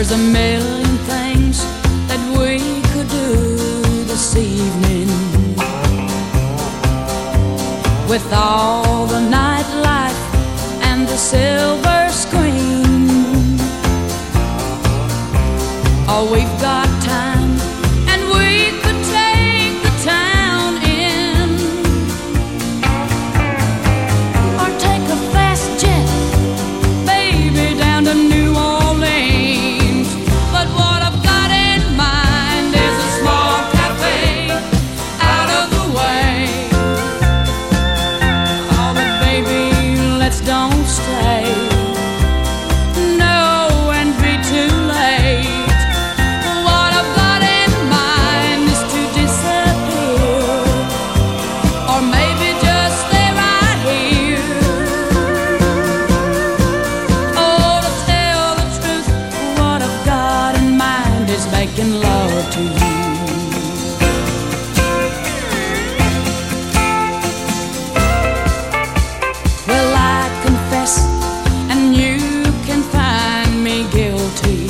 There's a million things that we could do this evening, with all the nightlife and the silver screen. Oh, we've got time, and we could take the town in, or take a fast jet, baby, down to New Orleans. But what I've got in mind is a small cafe out of the way. Oh, but baby, let's don't stay, no, and be too late. What I've got in mind is to disappear, or maybe just stay right here. Oh, to tell the truth, what I've got in mind is making love to you. Well, I confess, and you can find me guilty.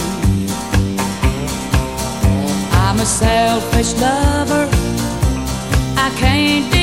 I'm a selfish lover, I can't